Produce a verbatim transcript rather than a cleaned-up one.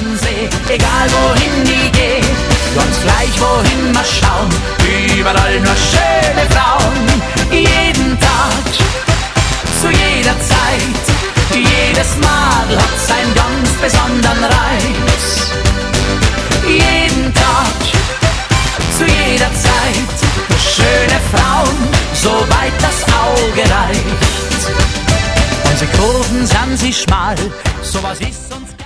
Bodensee, egal wohin die geht, ganz gleich wohin wir schauen, überall nur schöne Frauen, jeden Tag, zu jeder Zeit, jedes Madel hat seinen ganz besonderen Reiz, jeden Tag, zu jeder Zeit, schöne Frauen, soweit das Auge reicht. Unsere Kurven sind sie schmal, sowas ist uns